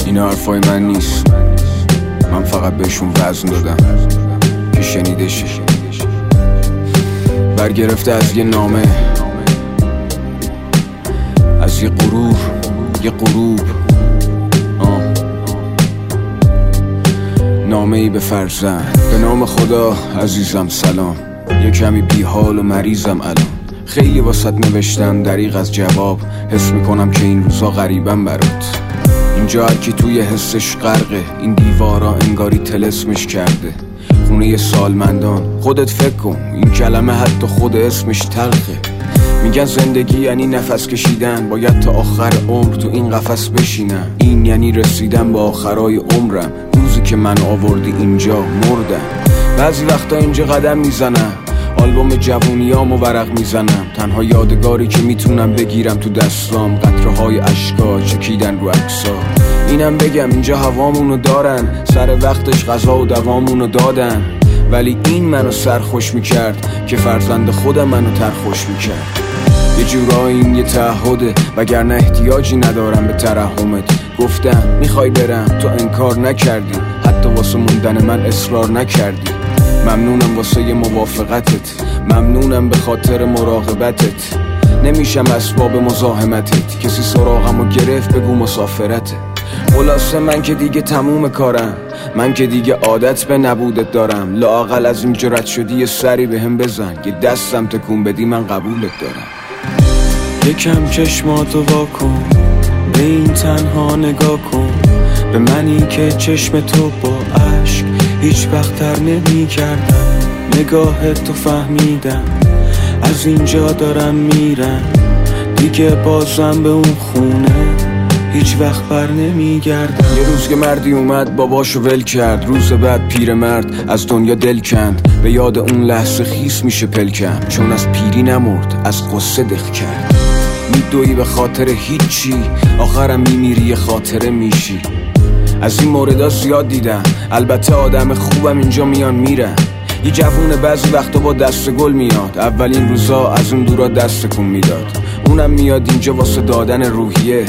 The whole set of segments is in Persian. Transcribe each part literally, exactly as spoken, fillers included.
اینا حرفای من نیست، من فقط بهشون وزن دادم که شنیده شه. برگرفته از یه نامه، از یه غرور، یه غروب، آه. نامه ای به فرزند. به نام خدا عزیزم سلام، یه کمی بی حال و مریضم الان. خیلی واسط نوشتم دریغ از جواب، حس میکنم که این روزا غریبم برات. اینجا هر کی توی حسش غرقه، این دیوارا انگاری طلسمش کرده. خونه سالمندان، خودت فکر کن این کلمه حتی خود اسمش تلخه. میگن زندگی یعنی نفس کشیدن، باید تا آخر عمر تو این قفس بشینم. این یعنی رسیدن به آخرای عمرم، روزی که من آوردی اینجا مردم. بعضی وقتا اینجا قدم میزنم، آلبوم جوونیامو ورق میزنم. تنها یادگاری که میتونم بگیرم تو دستام، قطره های اشکا چکیدن رو عکسا. اینم بگم اینجا هوامونو دارن، سر وقتش غذا و دوامونو دادن. ولی این منو سرخوش میکرد که فرزند خودم منو ترخوش میکرد. یه جورایی این یه تعهده، وگرنه احتیاجی ندارم به ترحمت. گفتم میخوای برم، تو انکار نکردی، حتی واسه موندن من اصرار نکردی. ممنونم واسه یه موافقتت، ممنونم به خاطر مراقبتت. نمیشم اسباب مزاحمتت، کسی سراغمو گرفت بگو مسافرته. خلاصه من که دیگه تموم کارم، من که دیگه عادت به نبودت دارم. لااقل از این جرأت شدی یه سری به هم بزن، یه دستم تکون بدی من قبولت دارم. یکم چشماتو واکن، به این تنها نگاه کن. به منی که چشم تو با عشق هیچ وقت تر نمی کردم. نگاه تو فهمیدم، از اینجا دارم میرم. دیگه بازم به اون خونه هیچ وقت بر نمی گردم. یه روز که مردی اومد باباشو ول کرد، روز بعد پیر مرد از دنیا دل کند. به یاد اون لحظه خیس میشه پلکم، چون از پیری نمرد از قصه دق کرد. میدوی به خاطر هیچی، آخرم میمیری یه خاطره میشی. از این موردها زیاد دیدم، البته آدم خوبم اینجا میان میرن. یه جوونه بعضی وقتا با دست گل میاد، اولین روزا از اون دورا دست کن میداد. اونم میاد اینجا واسه دادن روحیه،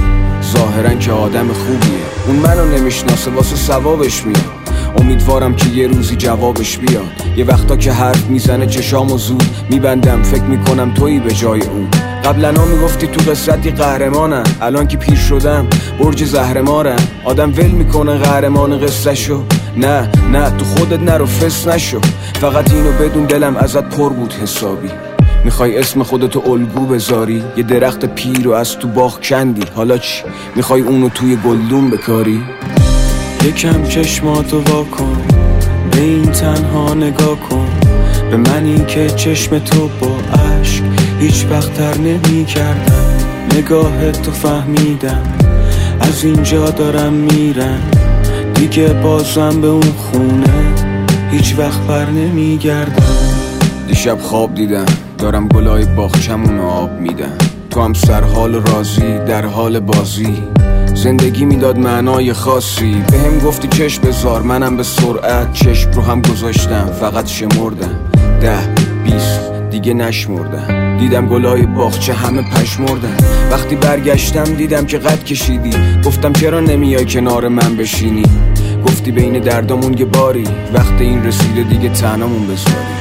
ظاهرن که آدم خوبیه. اون منو نمیشناسه واسه ثوابش میاد، امیدوارم که یه روزی جوابش بیاد. یه وقتا که حرف میزنه چشامو زود میبندم، فکر میکنم تویی به جای اون. قبلنا میگفتی تو قصتی قهرمانم، الان که پیر شدم برج زهرمارم. آدم ول میکنه قهرمان قصه شو، نه نه تو خودت نرو فس نشو. فقط اینو بدون دلم ازت پر بود حسابی. میخوای اسم خودتو الگو بذاری، یه درخت پیر رو از تو باغ کندی. حالا چی؟ میخوای اونو توی گلدون بکاری؟ یکم چشماتو واکن، به این تنها نگاه کن. به منی که چشم تو با عشق هیچ وقت تر نمی کردم. نگاه تو فهمیدم، از اینجا دارم میرم. دیگه بازم به اون خونه هیچ وقت بر نمی گردم. دیشب خواب دیدم دارم گلای باغچمون آب میدم. تو هم سرحال راضی در حال بازی، زندگی میداد معنای خاصی. به هم گفتی چشم بذار، منم به سرعت چشم رو هم گذاشتم. فقط شمردم ده بیست دیگه نشمردم. دیدم گلای باغچه همه پشمردن. وقتی برگشتم دیدم که قد کشیدی. گفتم چرا نمیای کنار من بشینی؟ گفتی بین دردامون یه باری، وقت این رسیده دیگه تنهامون بذاری.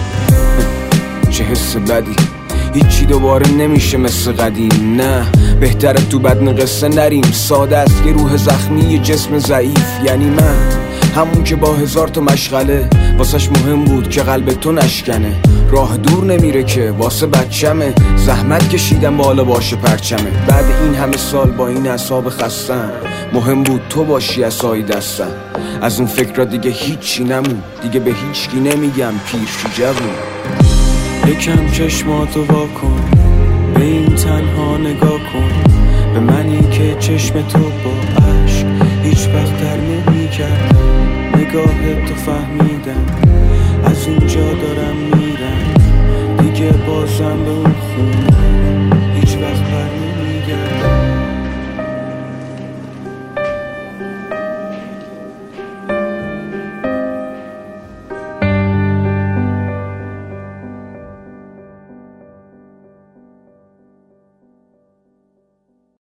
چه حس بدی، هیچی دوباره نمیشه مثل قدیم. نه بهتره تو بدن قصه نریم. ساده است یه روح زخمی یه جسم ضعیف. یعنی من همون که با هزار تا مشغله واسش مهم بود که قلب تو نشکنه. راه دور نمیره که واسه بچمه، زحمت کشیدم بالا باشه پرچمه. بعد این همه سال با این اعصاب خستم، مهم بود تو باشی عصای دستم. از اون فکر دیگه هیچی نمون، دیگه به هیچکی نمیگم پیر شو جوون. یکم چشماتو واکن، به این تنها نگاه کن. به منی که چشم تو با عشق هیچ وقت در نمی کردم. نگاه تو فهمیدم، از اینجا دارم میرم. دیگه بازم به